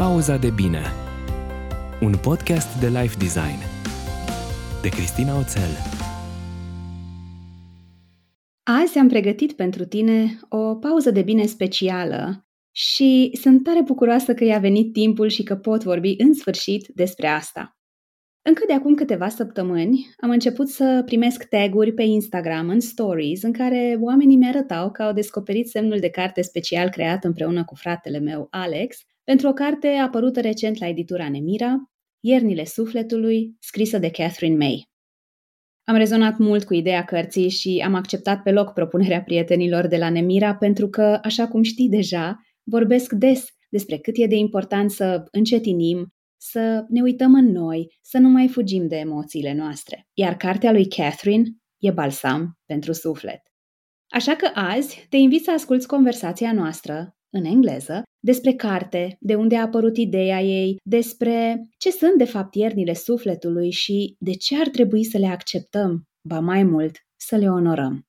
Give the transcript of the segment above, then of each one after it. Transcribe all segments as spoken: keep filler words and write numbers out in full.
Pauza de bine. Un podcast de life design. De Cristina Oțel. Azi am pregătit pentru tine o pauză de bine specială și sunt tare bucuroasă că i-a venit timpul și că pot vorbi în sfârșit despre asta. Încă de acum câteva săptămâni am început să primesc tag-uri pe Instagram în stories în care oamenii mi-arătau că au descoperit semnul de carte special creat împreună cu fratele meu, Alex, pentru o carte apărută recent la editura Nemira, Iernile sufletului, scrisă de Catherine May. Am rezonat mult cu ideea cărții și am acceptat pe loc propunerea prietenilor de la Nemira pentru că, așa cum știi deja, vorbesc des despre cât e de important să încetinim, să ne uităm în noi, să nu mai fugim de emoțiile noastre. Iar cartea lui Catherine e balsam pentru suflet. Așa că azi te invit să asculți conversația noastră, în engleză, despre carte, de unde a apărut ideea ei, despre ce sunt de fapt iernile sufletului și de ce ar trebui să le acceptăm, ba mai mult, să le onorăm.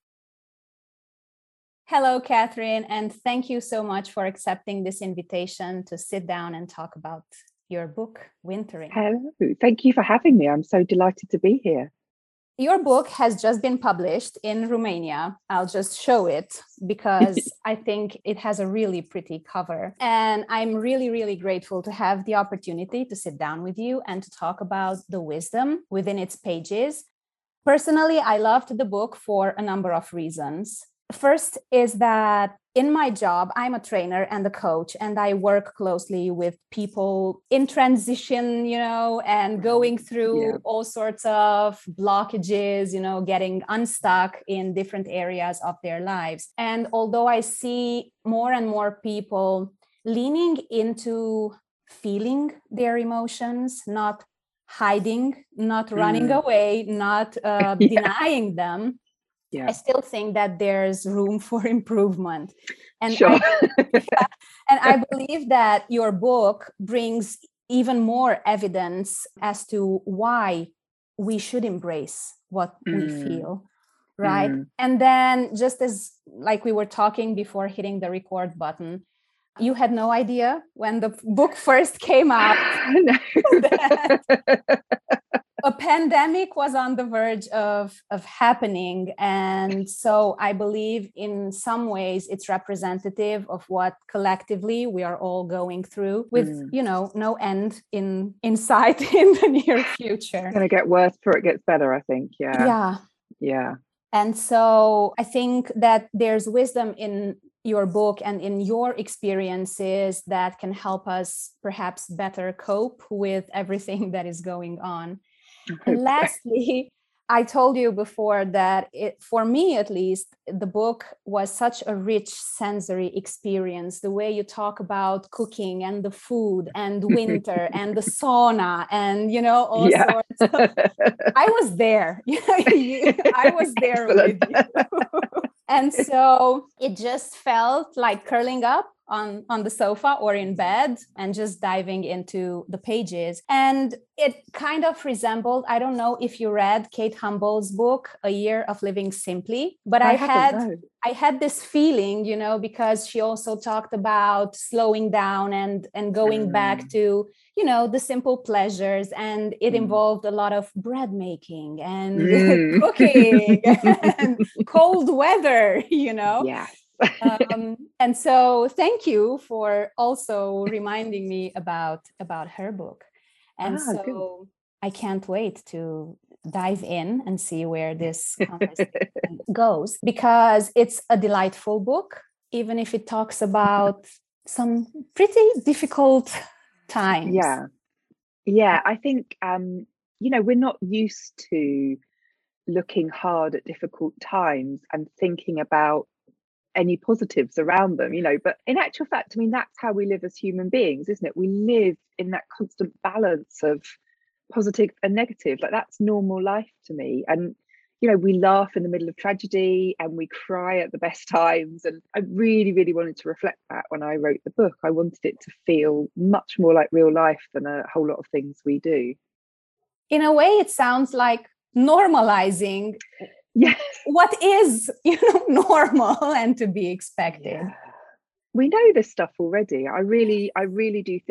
Hello, Catherine, and thank you so much for accepting this invitation to sit down and talk about your book, Wintering. Hello, thank you for having me. I'm so delighted to be here. Your book has just been published in Romania. I'll just show it because I think it has a really pretty cover. And I'm really, really grateful to have the opportunity to sit down with you and to talk about the wisdom within its pages. Personally, I loved the book for a number of reasons. First is that in my job, I'm a trainer and a coach, and I work closely with people in transition, you know, and going through yeah. all sorts of blockages, you know, getting unstuck in different areas of their lives. And although I see more and more people leaning into feeling their emotions, not hiding, not running mm. away, not uh, yeah. denying them, Yeah. I still think that there's room for improvement. And, sure. I, and I believe that your book brings even more evidence as to why we should embrace what mm. we feel, right? Mm. And then just as like we were talking before hitting the record button, you had no idea when the book first came out that a pandemic was on the verge of, of happening. And so I believe in some ways it's representative of what collectively we are all going through with, mm. you know, no end in, in sight in the near future. It's going to get worse before it gets better, I think. Yeah. Yeah. Yeah. And so I think that there's wisdom in your book and in your experiences that can help us perhaps better cope with everything that is going on. And lastly, I told you before that it, for me, at least, the book was such a rich sensory experience. The way you talk about cooking and the food and winter and the sauna and, you know, all yeah. sorts of, I was there. I was there with you. And so it just felt like curling up on, on the sofa or in bed and just diving into the pages. And it kind of resembled, I don't know if you read Kate Humboldt's book, A Year of Living Simply, but I, I had known. I had this feeling, you know, because she also talked about slowing down and, and going mm. back to, you know, the simple pleasures. And it mm. involved a lot of bread making and mm. cooking and cold weather, you know? Yeah. um, and so thank you for also reminding me about, about her book. And ah, so good. I can't wait to dive in and see where this conversation goes, because it's a delightful book, even if it talks about some pretty difficult times. Yeah. Yeah. I think, um, you know, we're not used to looking hard at difficult times and thinking about any positives around them, you know, but in actual fact, I mean, that's how we live as human beings, isn't it? We live in that constant balance of positive and negative. Like, that's normal life to me. And, you know, we laugh in the middle of tragedy and we cry at the best times. And I really, really wanted to reflect that when I wrote the book. I wanted it to feel much more like real life than a whole lot of things we do. In a way, it sounds like normalizing yes. what is, you know, normal and to be expected. Yeah. We know this stuff already. I really, I really do think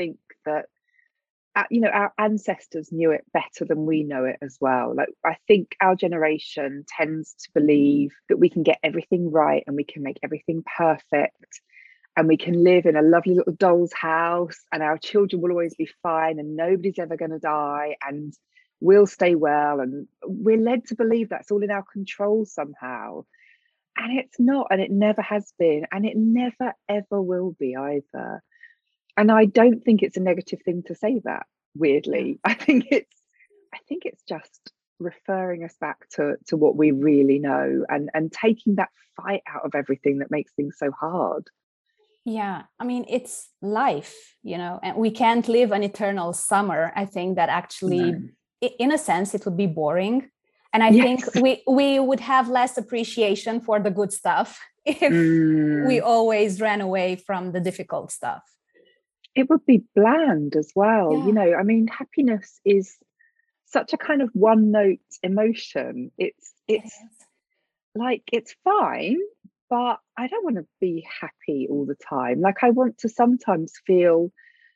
that uh, you know, our ancestors knew it better than we know it as well. Like, I think our generation tends to believe that we can get everything right and we can make everything perfect and we can live in a lovely little doll's house and our children will always be fine and nobody's ever going to die and we'll stay well. And we're led to believe that's all in our control somehow. And it's not, and it never has been, and it never ever will be either. And I don't think it's a negative thing to say that, weirdly. I think it's I think it's just referring us back to to what we really know, and and taking that fight out of everything that makes things so hard. Yeah, I mean, it's life, you know, and we can't live an eternal summer. I think that actually, No. i- in a sense, it would be boring. And I Yes. think we, we would have less appreciation for the good stuff if Mm. we always ran away from the difficult stuff. It would be bland as well. Yeah. You know, I mean, happiness is such a kind of one note emotion. It's it's like, it's fine, but I don't want to be happy all the time. Like, I want to sometimes feel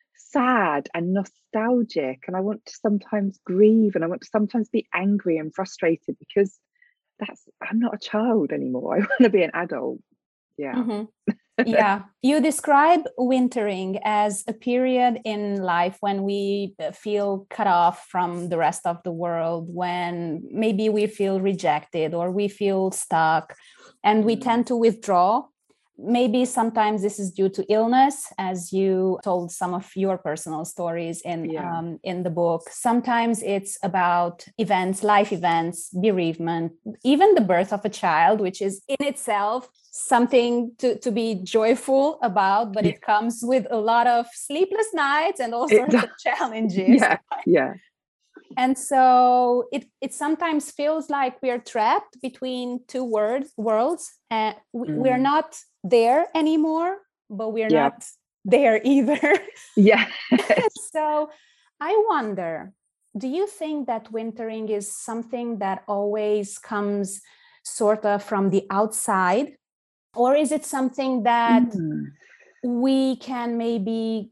sad and nostalgic, and I want to sometimes grieve, and I want to sometimes be angry and frustrated, because that's I'm not a child anymore. I want to be an adult. Yeah. Mhm. Yeah, you describe wintering as a period in life when we feel cut off from the rest of the world, when maybe we feel rejected or we feel stuck, and we Mm. tend to withdraw. Maybe sometimes this is due to illness, as you told some of your personal stories in Yeah. um, in the book. Sometimes it's about events, life events, bereavement, even the birth of a child, which is in itself something to, to be joyful about, but Yeah. it comes with a lot of sleepless nights and all It sorts of does. challenges. Yeah. Yeah. And so it it sometimes feels like we are trapped between two words, worlds, and we, we're Mm. not there anymore, but we're Yeah. not there either. Yeah. So I wonder, do you think that wintering is something that always comes sort of from the outside? Or is it something that Mm. we can maybe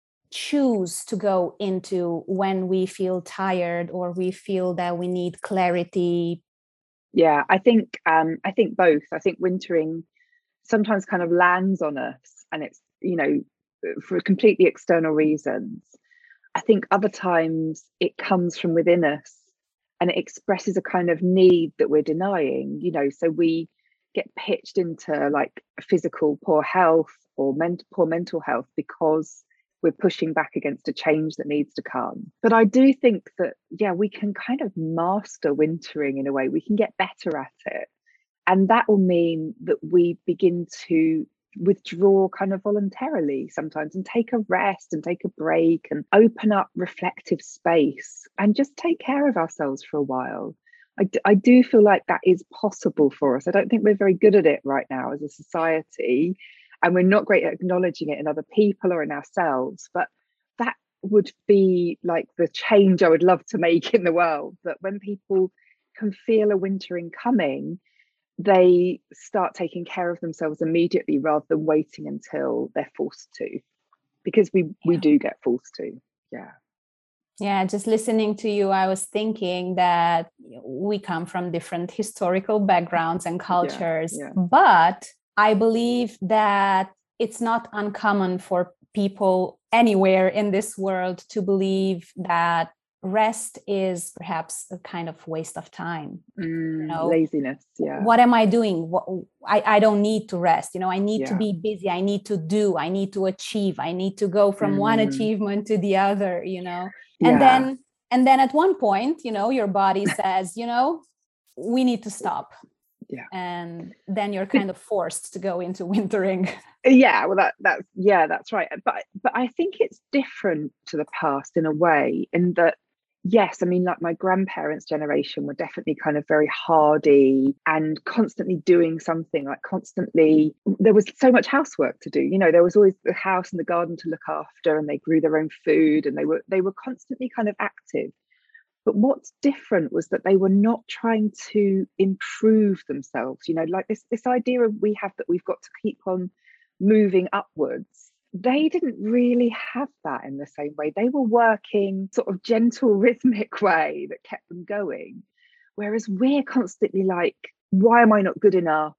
choose to go into when we feel tired or we feel that we need clarity? Yeah, I think um I think both. I think wintering sometimes kind of lands on us, and it's, you know, for completely external reasons. I think other times it comes from within us and it expresses a kind of need that we're denying, you know, so we get pitched into like physical poor health or ment- poor mental health because we're pushing back against a change that needs to come. But I do think that, yeah, we can kind of master wintering in a way. We can get better at it. And that will mean that we begin to withdraw kind of voluntarily sometimes and take a rest and take a break and open up reflective space and just take care of ourselves for a while. I, d- I do feel like that is possible for us. I don't think we're very good at it right now as a society, and we're not great at acknowledging it in other people or in ourselves. But that would be like the change I would love to make in the world, that when people can feel a wintering coming, they start taking care of themselves immediately rather than waiting until they're forced to, because we we Yeah. do get forced to. Yeah. Yeah, just listening to you, I was thinking that we come from different historical backgrounds and cultures, yeah. but I believe that it's not uncommon for people anywhere in this world to believe that rest is perhaps a kind of waste of time. Mm, know, laziness. Yeah. What am I doing? What, I, I don't need to rest. You know, I need to Yeah. be busy. I need to do. I need to achieve. I need to go from one Mm. achievement to the other, you know. And Yeah. then and then at one point, you know, your body says, you know, we need to stop. Yeah. And then you're kind of forced to go into wintering. Yeah, well that that's yeah, that's right. But but I think it's different to the past in a way, in that, yes, I mean, like my grandparents' generation were definitely kind of very hardy and constantly doing something, like constantly, there was so much housework to do. You know, there was always the house and the garden to look after, and they grew their own food, and they were they were constantly kind of active. But what's different was that they were not trying to improve themselves. You know, like this this idea of we have that we've got to keep on moving upwards. they didn't really have that in the same way. They were working sort of gentle, rhythmic way that kept them going. Whereas we're constantly like, why am I not good enough?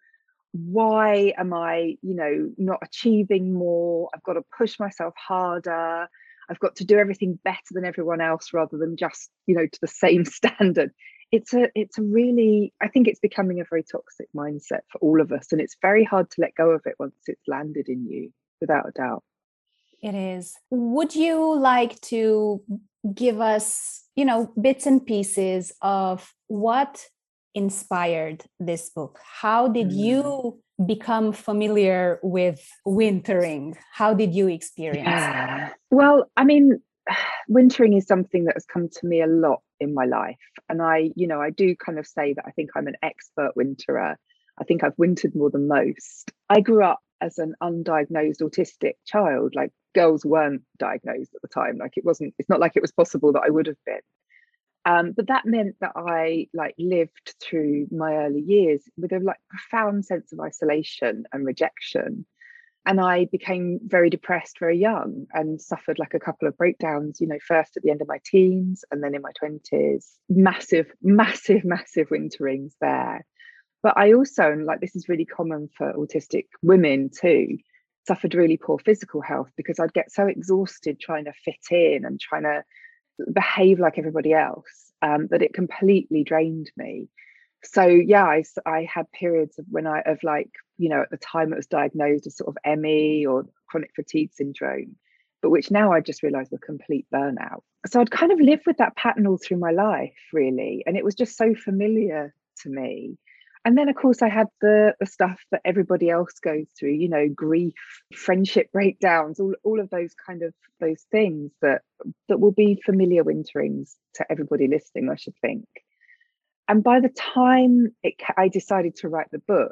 Why am I, you know, not achieving more? I've got to push myself harder. I've got to do everything better than everyone else rather than just, you know, to the same standard. It's a, it's a really, I think it's becoming a very toxic mindset for all of us. And it's very hard to let go of it once it's landed in you, without a doubt. It is. Would you like to give us, you know, bits and pieces of what inspired this book? How did mm. you become familiar with wintering? How did you experience yeah. it? Well, I mean, wintering is something that has come to me a lot in my life. And I, you know, I do kind of say that I think I'm an expert winterer. I think I've wintered more than most. I grew up as an undiagnosed autistic child. Like, girls weren't diagnosed at the time. Like, it wasn't, it's not like it was possible that I would have been. Um, but that meant that I like lived through my early years with a like profound sense of isolation and rejection. And I became very depressed very young and suffered like a couple of breakdowns, you know, first at the end of my teens and then in my twenties. Massive, massive, massive winterings there. But I also, and like this is really common for autistic women too, suffered really poor physical health because I'd get so exhausted trying to fit in and trying to behave like everybody else um, that it completely drained me. So yeah, I, I had periods of when I of like, you know, at the time it was diagnosed as sort of M E or chronic fatigue syndrome, but which now I just realized were complete burnout. So I'd kind of lived with that pattern all through my life, really. And it was just so familiar to me. And then, of course, I had the, the stuff that everybody else goes through, you know, grief, friendship breakdowns, all, all of those kind of those things that that will be familiar winterings to everybody listening, I should think. And by the time it, I decided to write the book,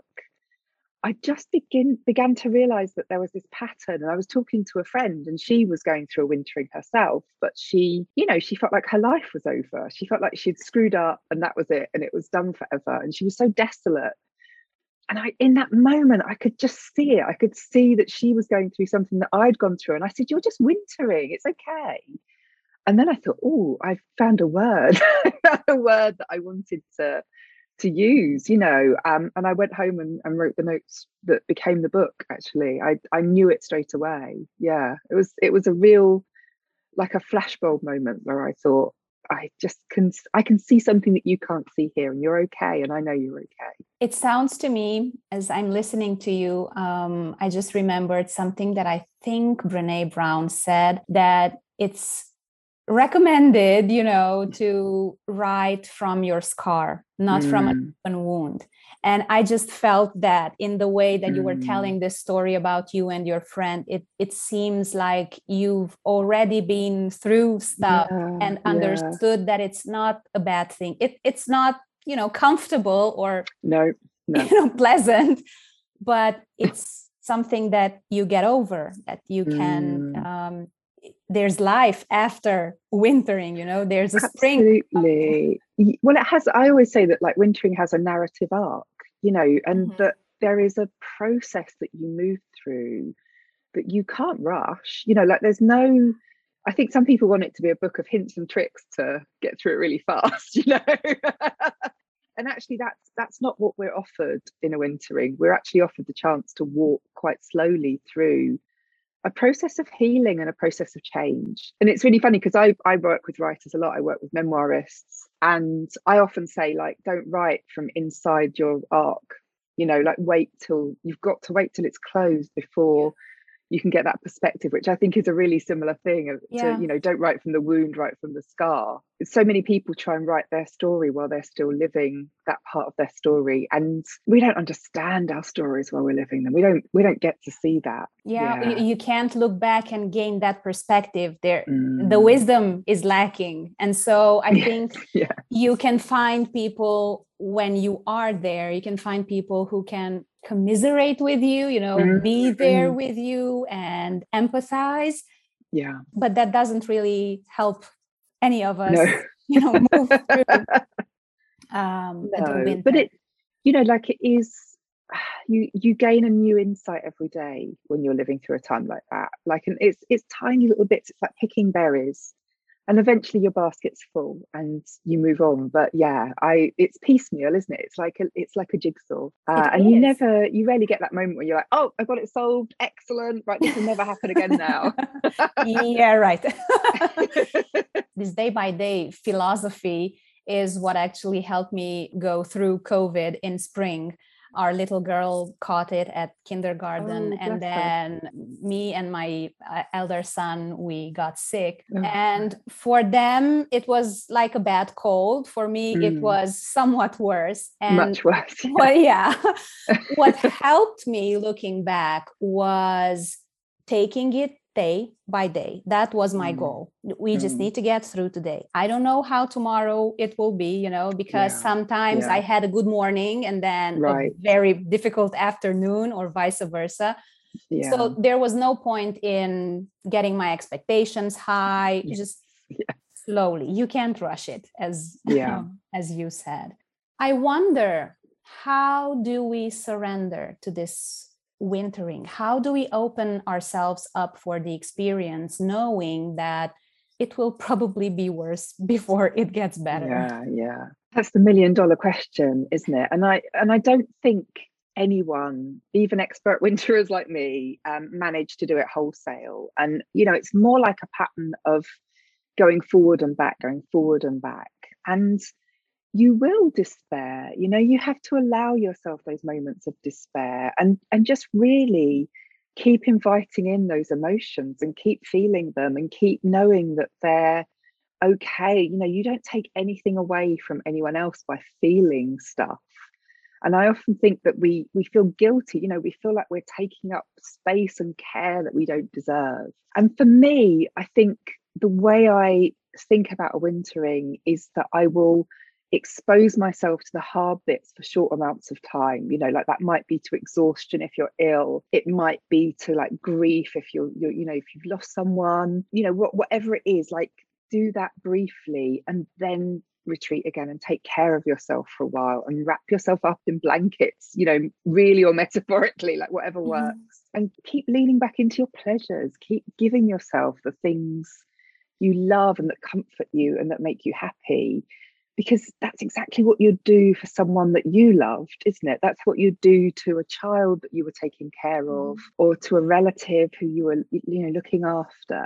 I just begin, began to realize that there was this pattern. And I was talking to a friend and she was going through a wintering herself, but she, you know, she felt like her life was over. She felt like she'd screwed up and that was it. And it was done forever. And she was so desolate. And I, in that moment, I could just see it. I could see that she was going through something that I'd gone through. And I said, you're just wintering. It's okay. And then I thought, oh, I found a word, I found a word that I wanted to, to use, you know, um, and I went home and, and wrote the notes that became the book, actually. I, I knew it straight away. Yeah, it was, it was a real, like a flashbulb moment where I thought, I just can, I can see something that you can't see here and you're okay. And I know you're okay. It sounds to me, as I'm listening to you, um, I just remembered something that I think Brené Brown said, that it's recommended, you know, to write from your scar, not mm. from an open wound. And I just felt that in the way that mm. you were telling this story about you and your friend, it it seems like you've already been through stuff yeah, and understood yeah. that it's not a bad thing. It it's not, you know, comfortable or no, no. you know, pleasant, but it's something that you get over, that you can mm. um there's life after wintering, you know, there's a spring. Absolutely. Well, it has, I always say that like wintering has a narrative arc, you know, and mm-hmm. that there is a process that you move through that you can't rush, you know, like there's no, I think some people want it to be a book of hints and tricks to get through it really fast, you know. And actually that's that's not what we're offered in a wintering. We're actually offered the chance to walk quite slowly through a process of healing and a process of change. And it's really funny because I, I work with writers a lot. I work with memoirists, and I often say, like, don't write from inside your arc, you know, like wait till you've got to wait till it's closed before you can get that perspective, which I think is a really similar thing to, yeah. you know, don't write from the wound, write from the scar. So many people try and write their story while they're still living that part of their story. And we don't understand our stories while we're living them. We don't, we don't get to see that. Yeah, yeah. You, you can't look back and gain that perspective there. Mm. The wisdom is lacking. And so I think yeah. you can find people when you are there, you can find people who can commiserate with you, you know, mm-hmm. be there with you and empathize. Yeah. But that doesn't really help any of us, no. you know, move through um, no, the winter. But it, you know, like it is, you you gain a new insight every day when you're living through a time like that. Like, and it's it's tiny little bits. It's like picking berries, and eventually your basket's full and you move on. But yeah, I it's piecemeal, isn't it? It's like a it's like a jigsaw, uh, and is. you never you rarely get that moment where you're like, oh, I got it solved, excellent, right, this will never happen again now. Yeah, right. This day by day philosophy is what actually helped me go through COVID in spring. Our little girl caught it at kindergarten, Oh, and bless her. then me and my uh, elder son, we got sick. Oh. And for them, it was like a bad cold. For me, it Mm. was somewhat worse. And Much worse. Yeah. well, yeah, what helped me looking back was taking it day by day. That was my Mm. goal. We just Mm. need to get through today. I don't know how tomorrow it will be, you know, because Yeah. sometimes Yeah. I had a good morning and then Right. a very difficult afternoon, or vice versa. Yeah. So there was no point in getting my expectations high. Yeah. Just Yeah. slowly. You can't rush it, as Yeah. as you said. I wonder, how do we surrender to this wintering? How do we open ourselves up for the experience, knowing that it will probably be worse before it gets better? Yeah, yeah. That's the million dollar question, isn't it? And I and I don't think anyone, even expert winterers like me, um, managed to do it wholesale. And you know, it's more like a pattern of going forward and back, going forward and back. And you will despair. You know, you have to allow yourself those moments of despair, and and just really keep inviting in those emotions and keep feeling them and keep knowing that they're okay. You know, you don't take anything away from anyone else by feeling stuff. And I often think that we we feel guilty. You know, we feel like we're taking up space and care that we don't deserve. And for me, I think the way I think about a wintering is that I will expose myself to the hard bits for short amounts of time. You know, like that might be to exhaustion if you're ill. It might be to like grief if you're, you're you know, if you've lost someone, you know, what, whatever it is, like do that briefly and then retreat again and take care of yourself for a while and wrap yourself up in blankets, you know, really or metaphorically, like whatever works. Mm-hmm. And keep leaning back into your pleasures. Keep giving yourself the things you love and that comfort you and that make you happy, because that's exactly what you'd do for someone that you loved, isn't it? That's what you'd do to a child that you were taking care of, mm. or to a relative who you were, you know, looking after.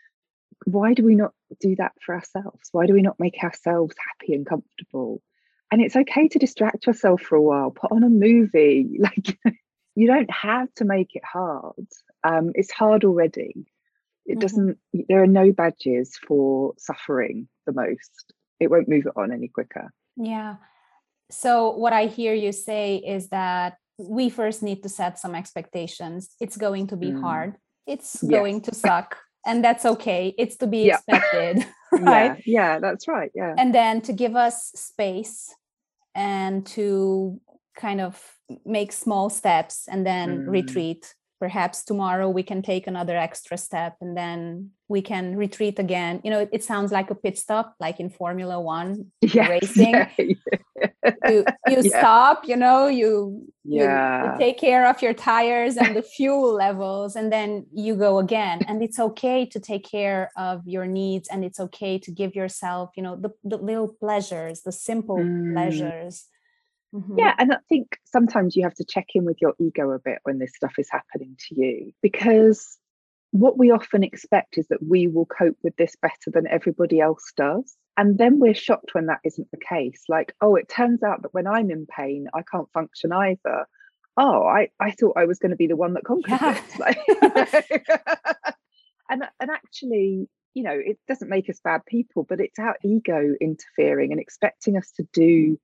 Why do we not do that for ourselves? Why do we not make ourselves happy and comfortable? And it's okay to distract yourself for a while, put on a movie. Like, you don't have to make it hard. Um, it's hard already. It mm-hmm. doesn't, there are no badges for suffering the most. It won't move it on any quicker. Yeah. So what I hear you say is that we first need to set some expectations. It's going to be mm. hard. It's yes. going to suck. And that's okay. It's to be yeah. expected, right? Yeah, yeah, that's right. Yeah. And then to give us space and to kind of make small steps and then mm. retreat. Perhaps tomorrow we can take another extra step and then we can retreat again. You know, it, it sounds like a pit stop, like in Formula One yes, racing. Yeah, yeah. You you yeah. stop, you know, you, yeah. you you take care of your tires and the fuel levels, and then you go again. And it's okay to take care of your needs, and it's okay to give yourself, you know, the, the little pleasures, the simple mm. pleasures. Mm-hmm. Yeah, and I think sometimes you have to check in with your ego a bit when this stuff is happening to you, because what we often expect is that we will cope with this better than everybody else does. And then we're shocked when that isn't the case. Like, oh, it turns out that when I'm in pain, I can't function either. Oh, I, I thought I was going to be the one that conquered yeah. this. Like, you know? and, and actually, you know, it doesn't make us bad people, but it's our ego interfering and expecting us to do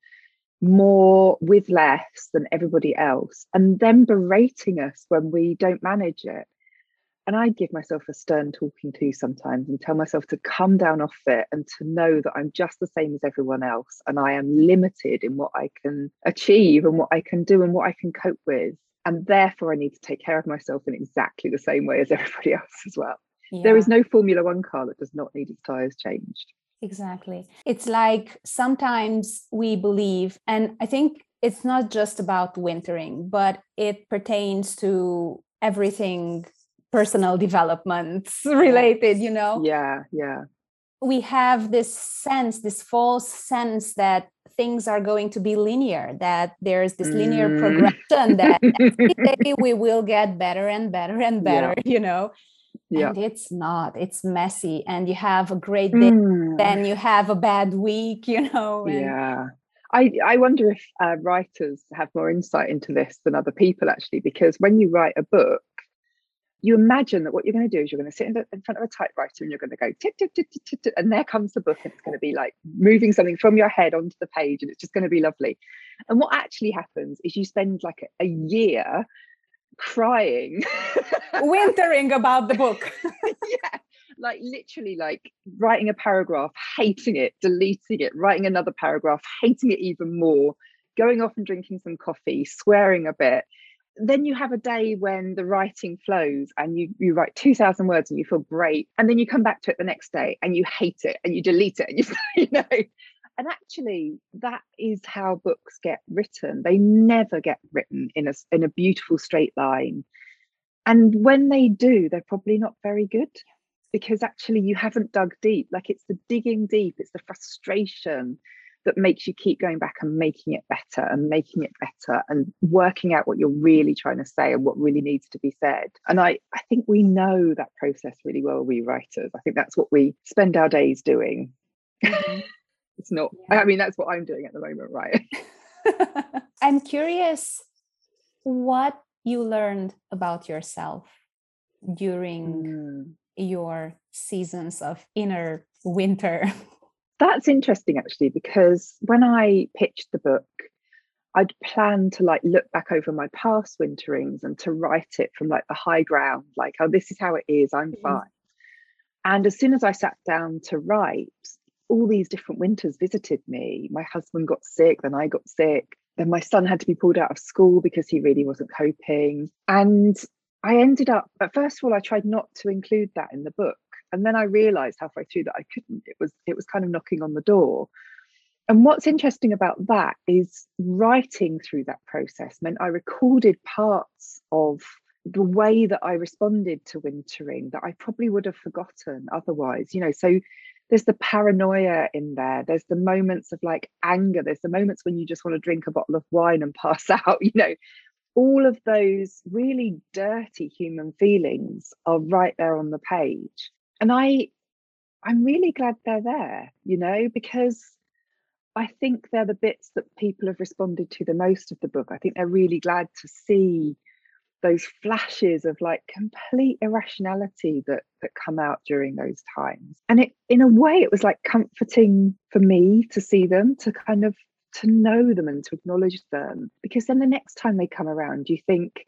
more with less than everybody else, and then berating us when we don't manage it. And I give myself a stern talking to sometimes and tell myself to come down off it and to know that I'm just the same as everyone else, and I am limited in what I can achieve and what I can do and what I can cope with, and therefore I need to take care of myself in exactly the same way as everybody else as well. Yeah. There is no Formula One car that does not need its tires changed. Exactly. It's like sometimes we believe, and I think it's not just about wintering, but it pertains to everything personal development related, you know? Yeah, yeah. We have this sense, this false sense that things are going to be linear, that there's this linear Mm. progression, that every day we will get better and better and better, Yeah. you know? Yeah. And it's not, it's messy. And you have a great day, Mm. then you have a bad week, you know? And Yeah. I, I wonder if uh, writers have more insight into this than other people, actually, because when you write a book, you imagine that what you're going to do is you're going to sit in, the, in front of a typewriter and you're going to go tip, tip, tip, tip, tip, tip, and there comes the book, and it's going to be like moving something from your head onto the page, and it's just going to be lovely. And what actually happens is you spend like a, a year crying, wintering about the book. Yeah, like literally like writing a paragraph, hating it, deleting it, writing another paragraph, hating it even more, going off and drinking some coffee, swearing a bit. Then you have a day when the writing flows and you, you write two thousand words and you feel great. And then you come back to it the next day and you hate it and you delete it. And you, you know, and actually that is how books get written. They never get written in a, in a beautiful straight line. And when they do, they're probably not very good, because actually you haven't dug deep. Like, it's the digging deep, it's the frustration that makes you keep going back and making it better and making it better and working out what you're really trying to say and what really needs to be said. And I, I think we know that process really well, we writers. I think that's what we spend our days doing. Mm-hmm. It's not, yeah. I mean, that's what I'm doing at the moment, right? I'm curious what you learned about yourself during mm. your seasons of inner winter. That's interesting, actually, because when I pitched the book, I'd planned to like look back over my past winterings and to write it from like the high ground, like, oh, this is how it is, I'm mm. fine. And as soon as I sat down to write, all these different winters visited me. My husband got sick, then I got sick. Then my son had to be pulled out of school because he really wasn't coping. And I ended up, but first of all, I tried not to include that in the book. And then I realized halfway through that I couldn't. It was it was kind of knocking on the door. And what's interesting about that is writing through that process meant I recorded parts of the way that I responded to wintering that I probably would have forgotten otherwise. You know, so there's the paranoia in there. There's the moments of like anger. There's the moments when you just want to drink a bottle of wine and pass out, you know. All of those really dirty human feelings are right there on the page. And I, I'm really glad they're there, you know, because I think they're the bits that people have responded to the most of the book. I think they're really glad to see those flashes of like complete irrationality that that come out during those times. And it, in a way, it was like comforting for me to see them, to kind of to know them and to acknowledge them, because then the next time they come around, you think,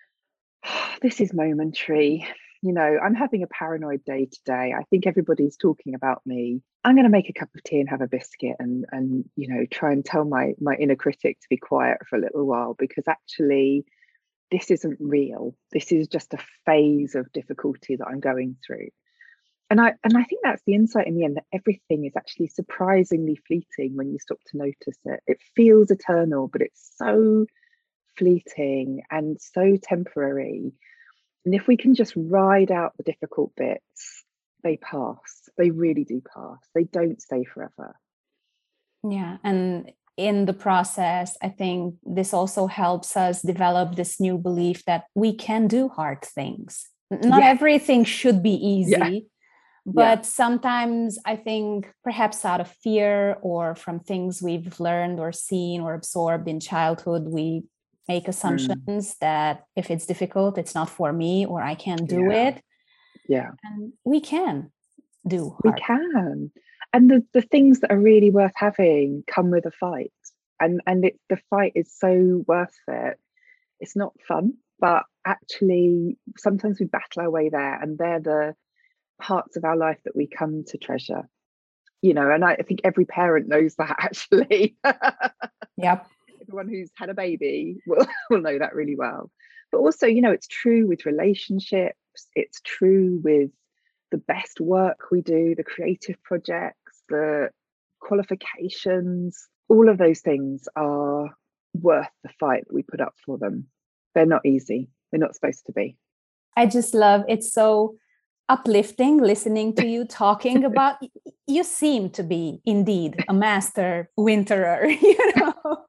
oh, this is momentary. You know, I'm having a paranoid day today. I think everybody's talking about me. I'm going to make a cup of tea and have a biscuit and, and you know, try and tell my, my inner critic to be quiet for a little while, because actually this isn't real. This is just a phase of difficulty that I'm going through. And I and I think that's the insight in the end, that everything is actually surprisingly fleeting when you stop to notice it. It feels eternal, but it's so fleeting and so temporary. And if we can just ride out the difficult bits, they pass. They really do pass. They don't stay forever. Yeah. And in the process, I think this also helps us develop this new belief that we can do hard things. Not yeah. everything should be easy. Yeah. But yeah. sometimes I think perhaps out of fear or from things we've learned or seen or absorbed in childhood, we make assumptions mm. that if it's difficult, it's not for me, or I can't do yeah. it. Yeah. And we can do hard. We can. And the, the things that are really worth having come with a fight. And, and it, the fight is so worth it. It's not fun, but actually sometimes we battle our way there, and they're the parts of our life that we come to treasure, you know. And I, I think every parent knows that, actually. Yep. Everyone who's had a baby will, will know that really well. But also, you know, it's true with relationships, it's true with the best work we do, the creative projects, the qualifications. All of those things are worth the fight that we put up for them. They're not easy. They're not supposed to be. I just love it's so uplifting listening to you talking about. You seem to be indeed a master winterer, you know.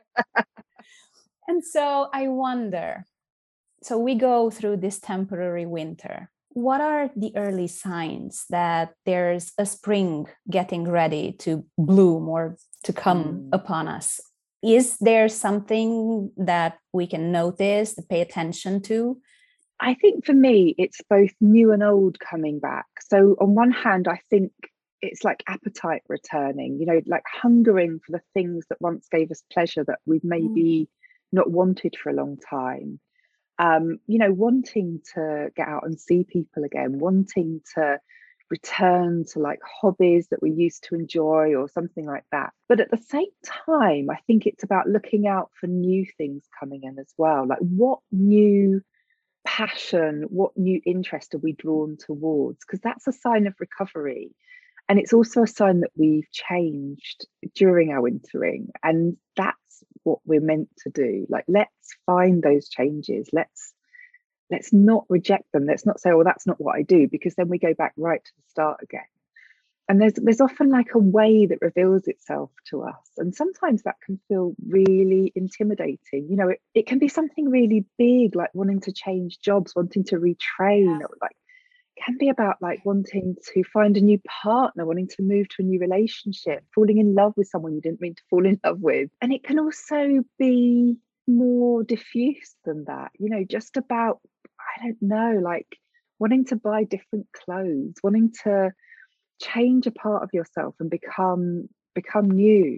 And so I wonder, so we go through this temporary winter. What are the early signs that there's a spring getting ready to bloom or to come mm. upon us? Is there something that we can notice, to pay attention to? I think for me, it's both new and old coming back. So on one hand, I think it's like appetite returning, you know, like hungering for the things that once gave us pleasure that we've maybe mm. not wanted for a long time. Um, you know, wanting to get out and see people again, wanting to return to like hobbies that we used to enjoy or something like that. But at the same time, I think it's about looking out for new things coming in as well. Like what new passion, what new interest are we drawn towards? Because that's a sign of recovery. And it's also a sign that we've changed during our wintering. And that's what we're meant to do. Like, let's find those changes. Let's let's not reject them. Let's not say, oh, that's not what I do, because then we go back right to the start again. And there's there's often like a way that reveals itself to us. And sometimes that can feel really intimidating. You know, it, it can be something really big, like wanting to change jobs, wanting to retrain, or like can be about like wanting to find a new partner, wanting to move to a new relationship, falling in love with someone you didn't mean to fall in love with. And it can also be more diffuse than that, you know, just about, I don't know, like wanting to buy different clothes, wanting to change a part of yourself and become become new.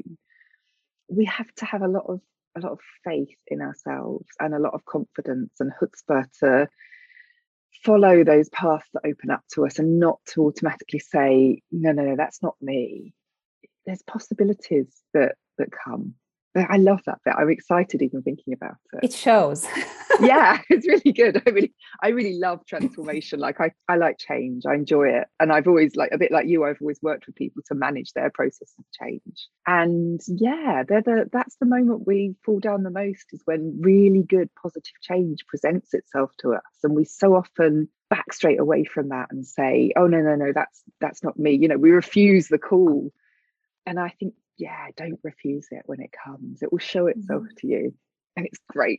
We have to have a lot of a lot of faith in ourselves and a lot of confidence and chutzpah to follow those paths that open up to us, and not to automatically say, no, no, no, that's not me. There's possibilities that that come. I love that bit. I'm excited even thinking about it. It shows. Yeah, it's really good. I really, I really love transformation. Like I, I like change. I enjoy it. And I've always, like a bit like you, I've always worked with people to manage their process of change. And yeah, they're the that's the moment we fall down the most, is when really good positive change presents itself to us. And we so often back straight away from that and say, oh no, no, no, that's that's not me. You know, we refuse the call. And I think, yeah, don't refuse it when it comes. It will show itself mm-hmm. to you. And it's great.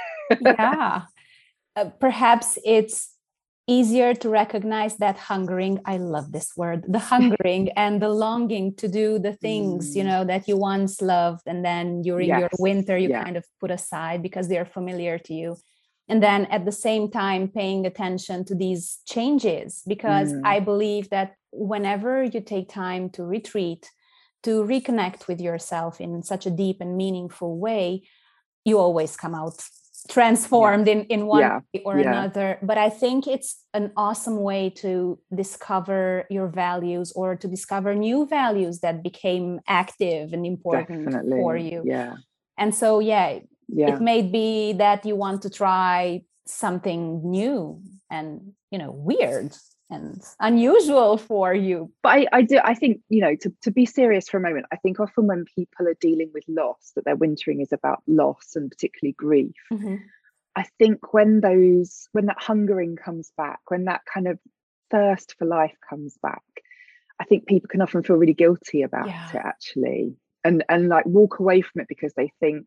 Yeah. Uh, perhaps it's easier to recognize that hungering, I love this word, the hungering and the longing to do the things, mm. you know, that you once loved. And then during yes. your winter, you yeah. kind of put aside because they're familiar to you. And then at the same time, paying attention to these changes, because mm. I believe that whenever you take time to retreat, to reconnect with yourself in such a deep and meaningful way, you always come out transformed yeah. in, in one yeah. way or yeah. another. But I think it's an awesome way to discover your values, or to discover new values that became active and important Definitely. For you. Yeah. And so, yeah, yeah, it may be that you want to try something new and, you know, weird and unusual for you. But I, I do, I think, you know, to, to be serious for a moment, I think often when people are dealing with loss, that their wintering is about loss and particularly grief. Mm-hmm. I think when those, when that hungering comes back, when that kind of thirst for life comes back, I think people can often feel really guilty about yeah. it actually. And, and like walk away from it because they think,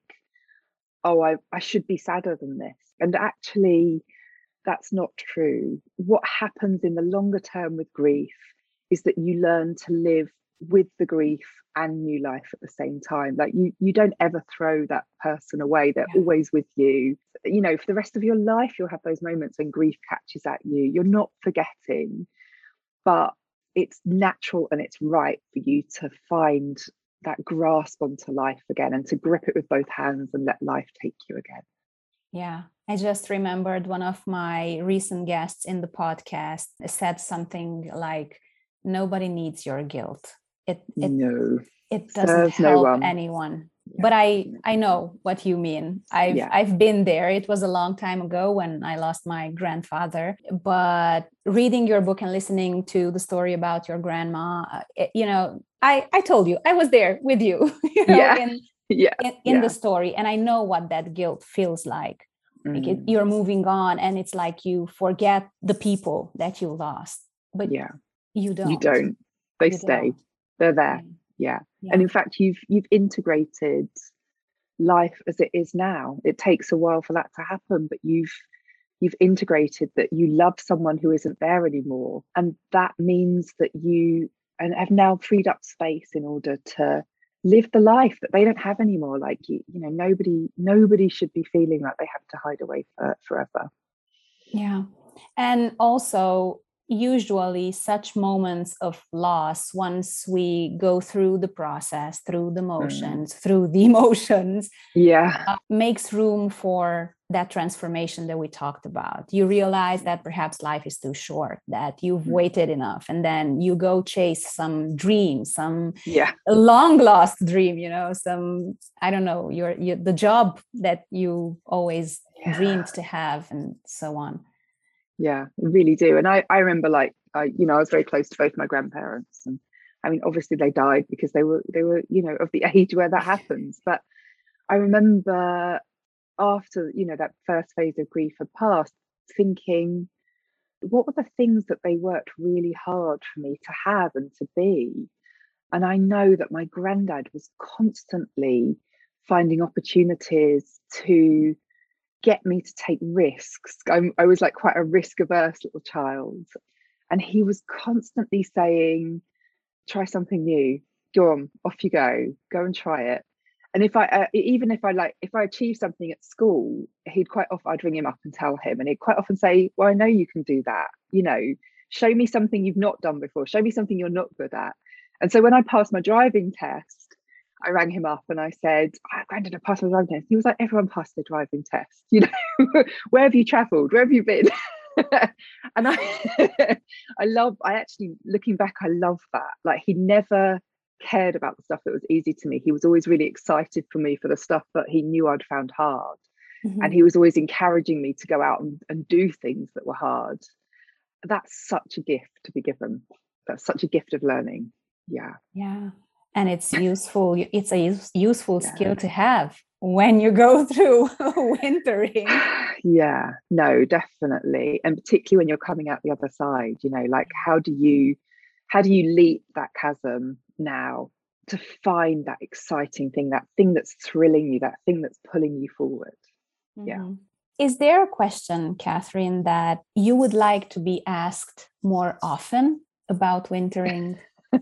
oh, I, I should be sadder than this. And actually, that's not true. What happens in the longer term with grief is that you learn to live with the grief and new life at the same time. Like you, you don't ever throw that person away. They're yeah. always with you. You know, for the rest of your life, you'll have those moments when grief catches at you. You're not forgetting, but it's natural and it's right for you to find that grasp onto life again and to grip it with both hands and let life take you again. Yeah. I just remembered one of my recent guests in the podcast said something like, nobody needs your guilt. It it, no. it doesn't Serves help no anyone. Yeah. But I, I know what you mean. I've yeah. I've been there. It was a long time ago when I lost my grandfather. But reading your book and listening to the story about your grandma, it, you know, I, I told you, I was there with you, you know, yeah. in yeah, in, in yeah. the story. And I know what that guilt feels like. Mm. Like it, you're moving on and it's like you forget the people that you lost, but yeah, you don't. you don't. They You stay. don't. They're there. Yeah. Yeah. Yeah. And in fact, you've you've integrated life as it is now. It takes a while for that to happen, but you've you've integrated that you love someone who isn't there anymore, and that means that you and have now freed up space in order to live the life that they don't have anymore. Like you, you know, nobody nobody should be feeling like they have to hide away for forever. Yeah. And also, usually such moments of loss, once we go through the process, through the motions, mm. through the emotions, yeah, uh, makes room for that transformation that we talked about. You realize that perhaps life is too short, that you've mm. waited enough, and then you go chase some dream, some yeah. long lost dream, you know, some, I don't know, your, your the job that you always yeah. dreamed to have, and so on. Yeah, I really do. And I, I remember like, I, you know, I was very close to both my grandparents, and I mean, obviously they died because they were, they were, you know, of the age where that happens. But I remember after, you know, that first phase of grief had passed, thinking, what were the things that they worked really hard for me to have and to be? And I know that my granddad was constantly finding opportunities to get me to take risks. I'm, I was like quite a risk averse little child. And he was constantly saying, try something new, go on, off you go, go and try it. And if I, uh, even if I like, if I achieved something at school, he'd quite often, I'd ring him up and tell him, and he'd quite often say, well, I know you can do that. You know, show me something you've not done before, show me something you're not good at. And so when I passed my driving test, I rang him up and I said, oh, Granddad, I passed my driving test. He was like, everyone passed their driving test. You know, where have you travelled? Where have you been? And I, I love, I actually, looking back, I love that. Like he never cared about the stuff that was easy to me. He was always really excited for me for the stuff that he knew I'd found hard. Mm-hmm. And he was always encouraging me to go out and, and do things that were hard. That's such a gift to be given. That's such a gift of learning. Yeah. Yeah. And it's useful. It's a useful yeah. skill to have when you go through wintering. Yeah, no, definitely. And particularly when you're coming out the other side, you know, like how do you, how do you leap that chasm now to find that exciting thing, that thing that's thrilling you, that thing that's pulling you forward? Mm-hmm. Yeah. Is there a question, Catherine, that you would like to be asked more often about wintering?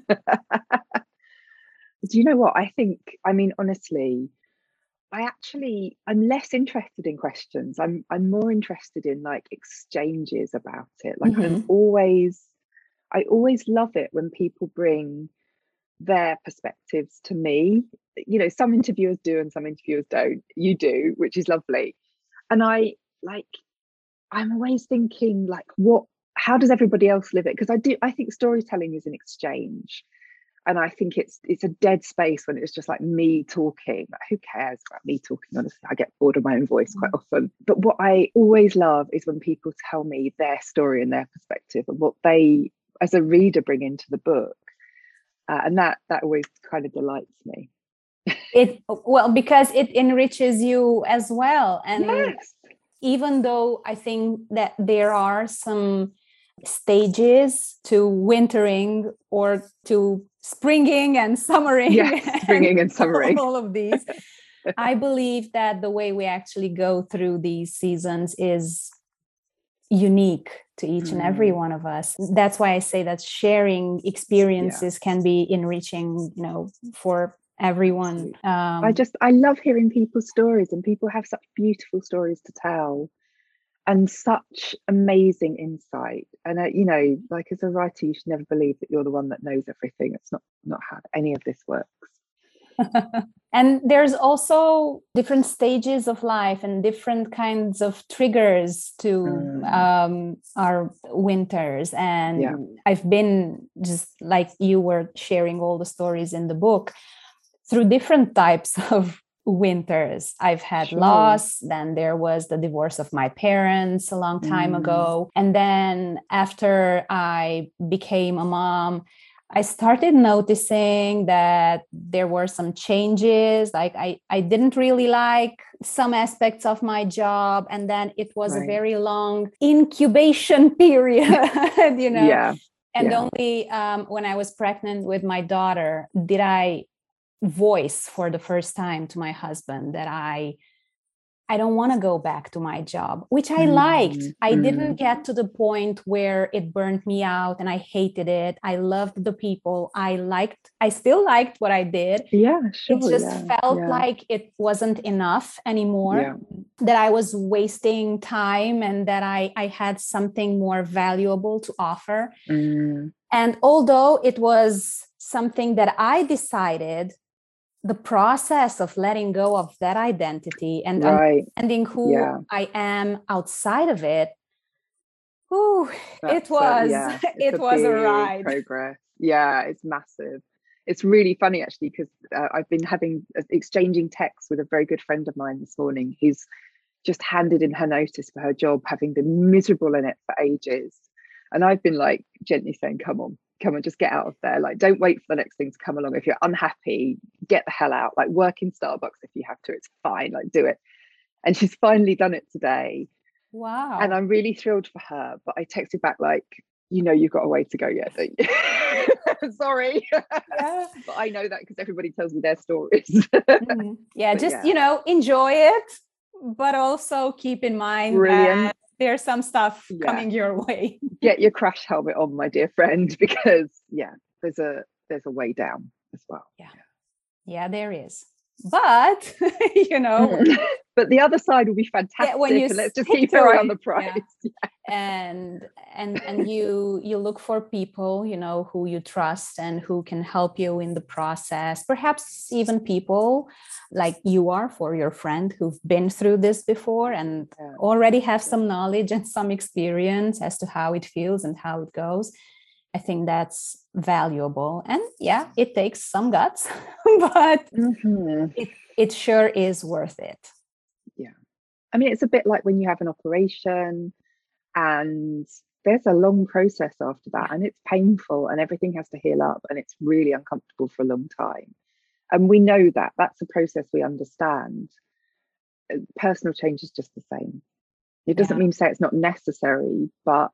Do you know what? I think, I mean, honestly, I actually, I'm less interested in questions. I'm I'm more interested in like exchanges about it. Like mm-hmm. I'm always, I always love it when people bring their perspectives to me. You know, some interviewers do and some interviewers don't. You do, which is lovely. And I like, I'm always thinking like, what, how does everybody else live it? Because I do, I think storytelling is an exchange. And I think it's it's a dead space when it's just like me talking. Like, who cares about me talking? Honestly, I get bored of my own voice quite often. But what I always love is when people tell me their story and their perspective and what they, as a reader, bring into the book. Uh, and that that always kind of delights me. It well, because it enriches you as well. And yes. Even though I think that there are some stages to wintering or to springing and summering, yes, springing and, and summering, all of these. I believe that the way we actually go through these seasons is unique to each mm. and every one of us. That's why I say that sharing experiences yeah. can be enriching, you know, for everyone. Um, I just, I love hearing people's stories, and people have such beautiful stories to tell. And such amazing insight. And, uh, you know, like as a writer, you should never believe that you're the one that knows everything. It's not, not how any of this works. And there's also different stages of life and different kinds of triggers to mm. um, our winters. And yeah. I've been, just like you were sharing all the stories in the book, through different types of winters. I've had sure. loss, then there was the divorce of my parents a long time mm. ago, and then after I became a mom, I started noticing that there were some changes. Like I, I didn't really like some aspects of my job. And then it was Right. a very long incubation period, you know. Yeah. And yeah. only um, when I was pregnant with my daughter did I voice for the first time to my husband that I I don't want to go back to my job, which I liked. Mm, I mm. didn't get to the point where it burned me out and I hated it. I loved the people. I liked, I still liked what I did. Yeah, sure. It just yeah, felt yeah. like it wasn't enough anymore, Yeah. that I was wasting time and that I, I had something more valuable to offer. Mm. And although it was something that I decided, the process of letting go of that identity and Right. understanding who Yeah. I am outside of it, whew, That's it was, a, yeah, it a was a big ride. progress. Yeah, it's massive. It's really funny actually, because uh, I've been having uh, exchanging texts with a very good friend of mine this morning who's just handed in her notice for her job, having been miserable in it for ages. And I've been like gently saying, come on, come on, just get out of there. Like, don't wait for the next thing to come along. If you're unhappy, get the hell out. Like, work in Starbucks if you have to, it's fine, like do it. And she's finally done it today. Wow. And I'm really thrilled for her. But I texted back like, you know, you've got a way to go yet, don't you? Sorry. Yeah. But I know that because everybody tells me their stories. Mm-hmm. Yeah, But just, yeah. you know, enjoy it, but also keep in mind Brilliant. that there's some stuff Yeah. coming your way. Get your crash helmet on, my dear friend, because yeah, there's a there's a way down as well. Yeah. Yeah, there is. But, you know, but the other side will be fantastic. Yeah, when you and let's just stick keep to going it, on the price. yeah. Yeah. and and and you you look for people, you know, who you trust and who can help you in the process, perhaps even people like you are for your friend who've been through this before and Yeah. already have some knowledge and some experience as to how it feels and how it goes. I think that's valuable. And yeah, it takes some guts, but Mm-hmm. it, it sure is worth it. Yeah. I mean, it's a bit like when you have an operation and there's a long process after that, and it's painful and everything has to heal up and it's really uncomfortable for a long time. And we know that that's a process we understand. Personal change is just the same. It doesn't Yeah. mean to say it's not necessary, but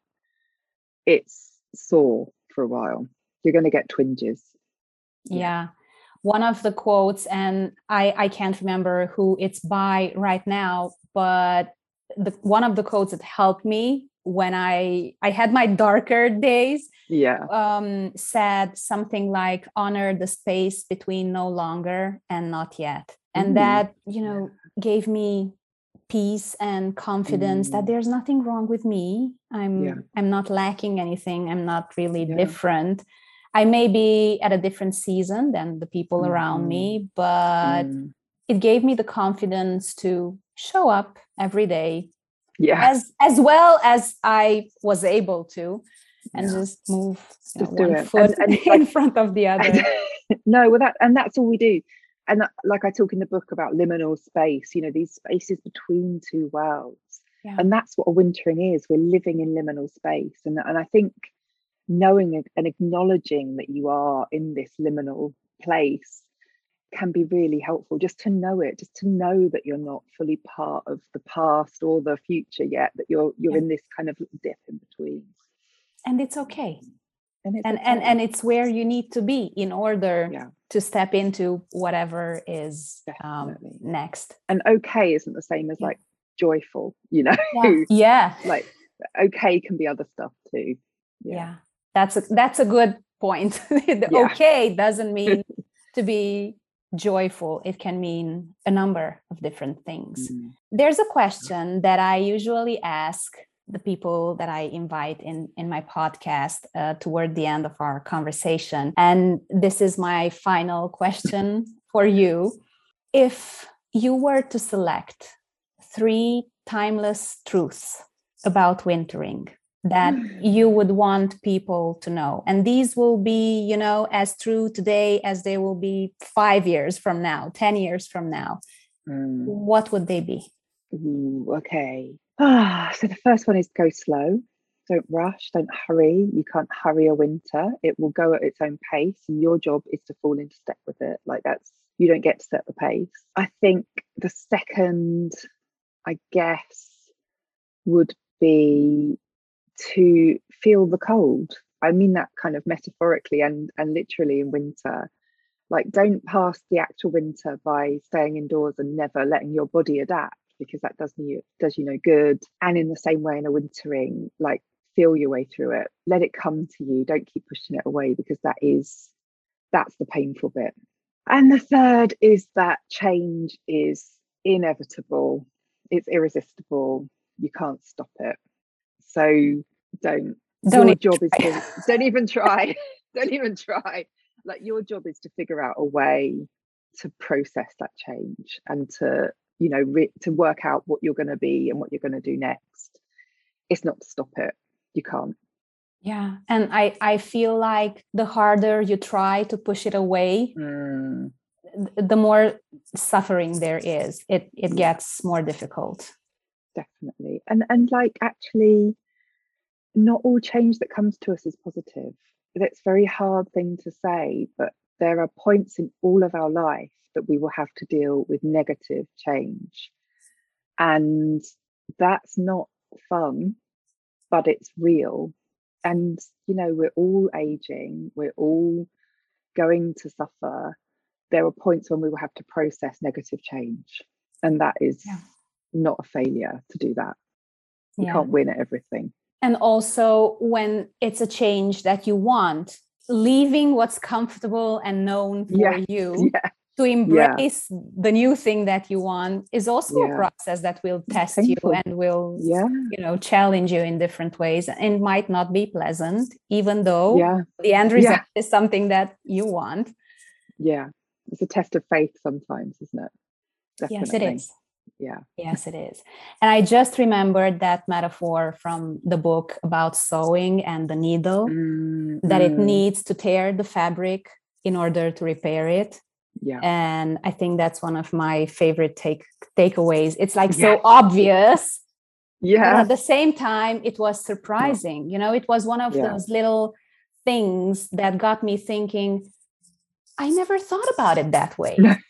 it's sore for a while. You're going to get twinges. Yeah. Yeah. One of the quotes, and I, I can't remember who it's by right now, but the one of the quotes that helped me when I, I had my darker days Yeah. um, said something like, honor the space between no longer and not yet. And Mm. that, you know, gave me peace and confidence Mm. that there's nothing wrong with me. I'm Yeah. I'm not lacking anything. I'm not really Yeah. different. I may be at a different season than the people Mhm. around me, but Mm. it gave me the confidence to show up every day Yeah. as as well as I was able to, and Yeah. just move you know, Just do one it. foot And- and in like- front of the other. No, well, that and that's all we do. And that, like I talk in the book about liminal space, you know, these spaces between two worlds. Yeah. And that's what a wintering is. We're living in liminal space. And, and I think knowing it and acknowledging that you are in this liminal place can be really helpful, just to know it, just to know that you're not fully part of the past or the future yet, that you're you're Yeah. in this kind of dip in between. And it's okay. And it's And, okay. and and it's where you need to be in order Yeah. to step into whatever is um, Definitely. next. And okay isn't the same as Yeah. like joyful, you know. Yeah, yeah. Like okay can be other stuff too. Yeah. That's a that's a good point. The Yeah. okay doesn't mean to be joyful. It can mean a number of different things. Mm. There's a question that I usually ask the people that I invite in, in my podcast uh, toward the end of our conversation. And this is my final question for you. If you were to select three timeless truths about wintering that you would want people to know, and these will be, you know, as true today as they will be five years from now, ten years from now, Mm. what would they be? Ooh, okay. Ah, so the first one is go slow. don't rush, don't hurry. You can't hurry a winter. It will go at its own pace, and your job is to fall into step with it. Like that's, you don't get to set the pace. I think the second, I guess, would be to feel the cold. I mean that kind of metaphorically and, and literally in winter. Like, don't pass the actual winter by staying indoors and never letting your body adapt, because that does you does you no good. And in the same way, in a wintering, like, feel your way through it. Let it come to you. Don't keep pushing it away, because that is that's the painful bit. And the third is that change is inevitable. It's irresistible. You can't stop it. So don't. Don't your even job is try. to don't even try. Don't even try. Like, your job is to figure out a way to process that change and to, you know, re- to work out what you're going to be and what you're going to do next. It's not to stop it. You can't. Yeah. And I, I feel like the harder you try to push it away, Mm. the more suffering there is. It it Yeah. gets more difficult. Definitely. And and like, actually, not all change that comes to us is positive. That's a very hard thing to say, but there are points in all of our life that we will have to deal with negative change. And that's not fun, but it's real. And, you know, we're all aging, we're all going to suffer. There are points when we will have to process negative change. And that is Yeah. not a failure to do that. You Yeah. can't win at everything. And also when it's a change that you want, leaving what's comfortable and known for Yeah. you Yeah. to embrace the new thing that you want is also Yeah. a process that will test painful. you and will, Yeah. you know, challenge you in different ways, and might not be pleasant, even though Yeah. the end result Yeah. is something that you want. Yeah. It's a test of faith sometimes, isn't it? Definitely. Yes, it is. Yeah. Yes, it is. And I just remembered that metaphor from the book about sewing and the needle, Mm, that it mm. needs to tear the fabric in order to repair it. Yeah. And I think that's one of my favorite take takeaways. It's like Yeah. so obvious, but Yeah. at the same time, it was surprising. You know, it was one of Yeah. those little things that got me thinking, I never thought about it that way. No.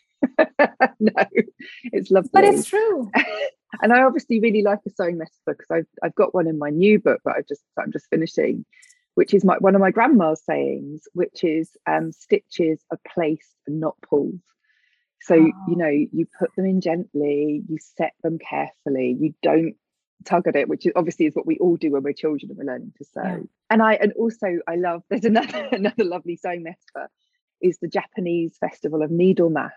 No, it's lovely. But it's true. And I obviously really like a sewing metaphor, because I've I've got one in my new book that I've just I'm just finishing, which is my one of my grandma's sayings, which is um, stitches are placed and not pulled. So Oh. you know, you put them in gently, you set them carefully, you don't tug at it, which is obviously is what we all do when we're children and we're learning to sew. Yeah. And I and also I love there's another another lovely sewing metaphor is the Japanese festival of needle mass,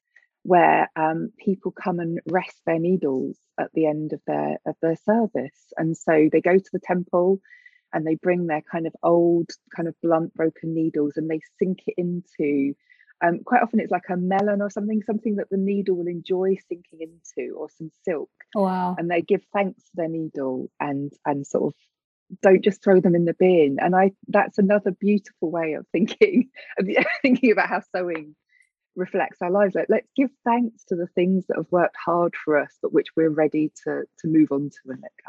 where um, people come and rest their needles at the end of their of their service. And so they go to the temple and they bring their kind of old, kind of blunt, broken needles, and they sink it into, um, quite often it's like a melon or something, something that the needle will enjoy sinking into, or some silk. Wow. And they give thanks to their needle and and sort of don't just throw them in the bin. And I that's another beautiful way of thinking of thinking about how sewing reflects our lives. Like, let's give thanks to the things that have worked hard for us, but which we're ready to to move on to and let go.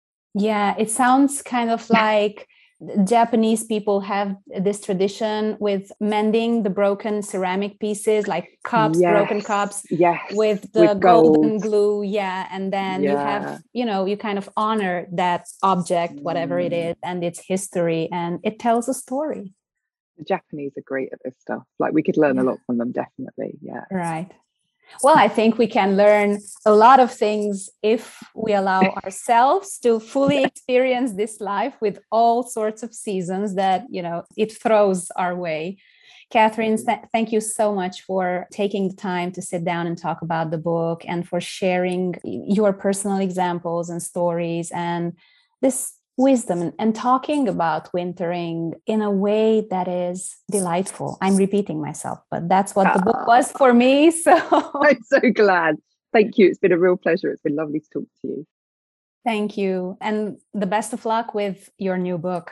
Yeah, it sounds kind of like Japanese people have this tradition with mending the broken ceramic pieces, like cups, Yes, broken cups, yes, with the with golden gold. glue. Yeah. And then you Yeah. have, you know, you kind of honor that object, whatever it Mm. is, and its history, and it tells a story. The Japanese are great at this stuff. Like, we could learn Yeah. a lot from them, definitely. Yeah. Right. Well, I think we can learn a lot of things if we allow ourselves to fully experience this life with all sorts of seasons that, you know, it throws our way. Catherine, th- thank you so much for taking the time to sit down and talk about the book, and for sharing your personal examples and stories and this wisdom, and talking about wintering in a way that is delightful. I'm repeating myself, but that's what the book was for me. So I'm so glad. Thank you. It's been a real pleasure. It's been lovely to talk to you. Thank you. And the best of luck with your new book.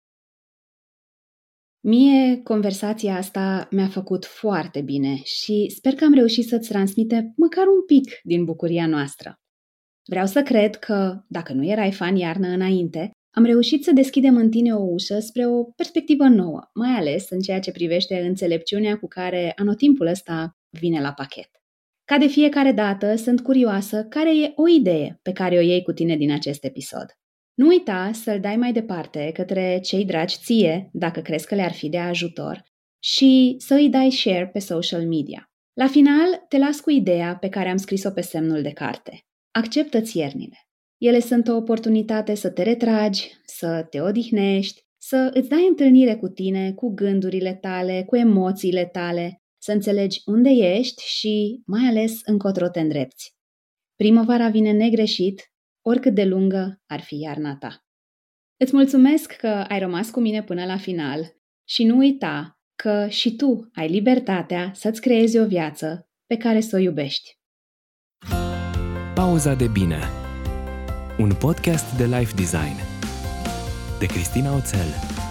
Mie, conversația asta mi-a făcut foarte bine și sper că am reușit să-ți transmite măcar un pic din bucuria noastră. Vreau să cred că, dacă nu erai fan iarnă înainte, am reușit să deschidem în tine o ușă spre o perspectivă nouă, mai ales în ceea ce privește înțelepciunea cu care anotimpul ăsta vine la pachet. Ca de fiecare dată, sunt curioasă care e o idee pe care o iei cu tine din acest episod. Nu uita să-l dai mai departe către cei dragi ție, dacă crezi că le-ar fi de ajutor, și să îi dai share pe social media. La final, te las cu ideea pe care am scris-o pe semnul de carte. Acceptă-ți iernile. Ele sunt o oportunitate să te retragi, să te odihnești, să îți dai întâlnire cu tine, cu gândurile tale, cu emoțiile tale, să înțelegi unde ești și, mai ales, încotro te îndrepți. Primăvara vine negreșit, oricât de lungă ar fi iarna ta. Îți mulțumesc că ai rămas cu mine până la final și nu uita că și tu ai libertatea să-ți creezi o viață pe care să o iubești. Pauza de bine. Un podcast de life design de Cristina Oțel.